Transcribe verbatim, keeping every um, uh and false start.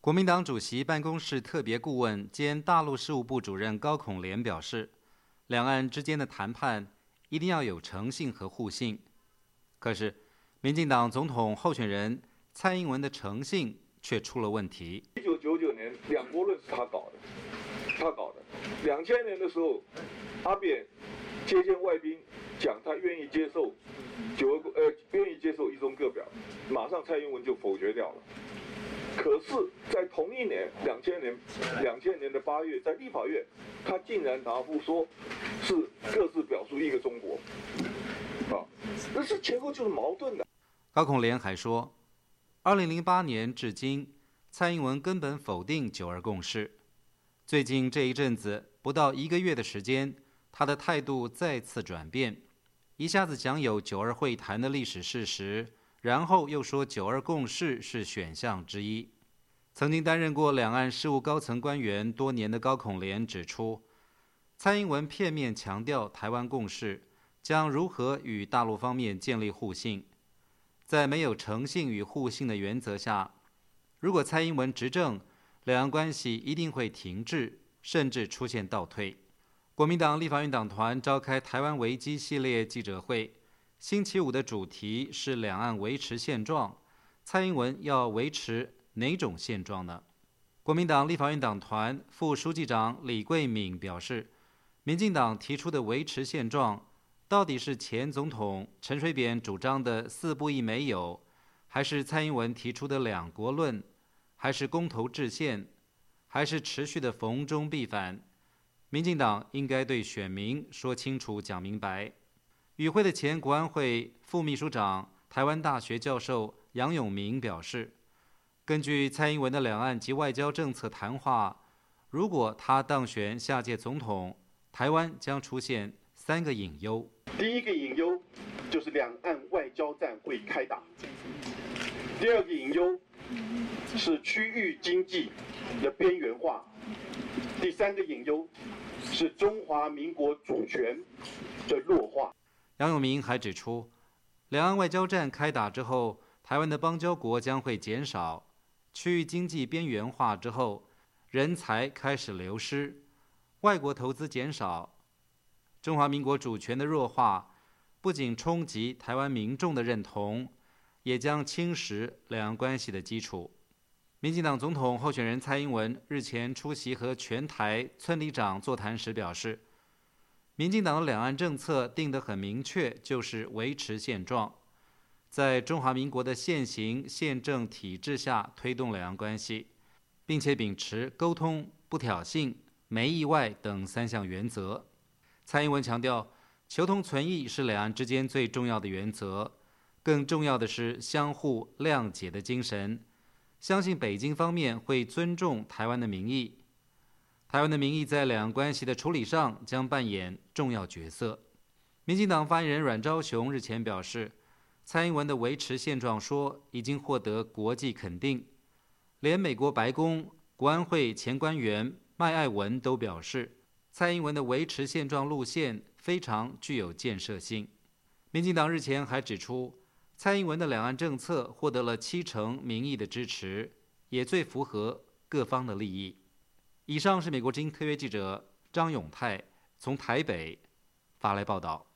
国民党主席办公室特别顾问兼大陆事务部主任高孔廉表示，两岸之间的谈判一定要有诚信和互信。可是，民进党总统候选人蔡英文的诚信却出了问题。 一九九九年两国论是他搞的，他搞的。两千年的时候，阿扁接见外宾，讲他愿意接受九二呃愿意接受一中各表，马上蔡英文就否决掉了。可是，在同一年，两千年，两千年的八月，在立法院，他竟然答复说，是各自表述一个中国，啊，那是前后就是矛盾的。 高孔廉还说，二零零八年至今，蔡英文根本否定九二共识。最近这一阵子，不到一个月的时间，他的态度再次转变，一下子讲有九二会谈的历史事实。然后又说九二共识是选项之一。曾经担任过两岸事务高层官员多年的高孔廉指出，蔡英文片面强调台湾共识，将如何与大陆方面建立互信。在没有诚信与互信的原则下，如果蔡英文执政，两岸关系一定会停滞，甚至出现倒退。国民党立法院党团召开台湾危机系列记者会，星期五的主题是两岸维持现状，蔡英文要维持哪种现状呢？国民党立法院党团副书记长李桂敏表示，民进党提出的维持现状，到底是前总统陈水扁主张的四不一没有，还是蔡英文提出的两国论，还是公投制宪，还是持续的逢中必反？民进党应该对选民说清楚、讲明白。与会的前国安会副秘书长、台湾大学教授杨永明表示，根据蔡英文的两岸及外交政策谈话，如果他当选下届总统，台湾将出现三个隐忧。 第一个隐忧就是两岸外交战会开打，第二个隐忧是区域经济的边缘化，第三个隐忧是中华民国主权的弱化。 杨永明还指出，两岸外交战开打之后，台湾的邦交国将会减少，区域经济边缘化之后，人才开始流失，外国投资减少，中华民国主权的弱化不仅冲击台湾民众的认同，也将侵蚀两岸关系的基础。民进党总统候选人蔡英文日前出席和全台村里长座谈时表示，民进党的两岸政策定得很明确，就是维持现状，在中华民国的现行宪政体制下推动两岸关系，并且秉持沟通、不挑衅、没意外等三项原则。蔡英文强调，求同存异是两岸之间最重要的原则，更重要的是相互谅解的精神，相信北京方面会尊重台湾的民意。台湾的民意在两岸关系的处理上将扮演重要角色。民进党发言人阮昭雄日前表示，蔡英文的维持现状说已经获得国际肯定，连美国白宫国安会前官员麦爱文都表示，蔡英文的维持现状路线非常具有建设性。民进党日前还指出，蔡英文的两岸政策获得了七成民意的支持，也最符合各方的利益。以上是美国之音特约记者张永泰从台北发来报道。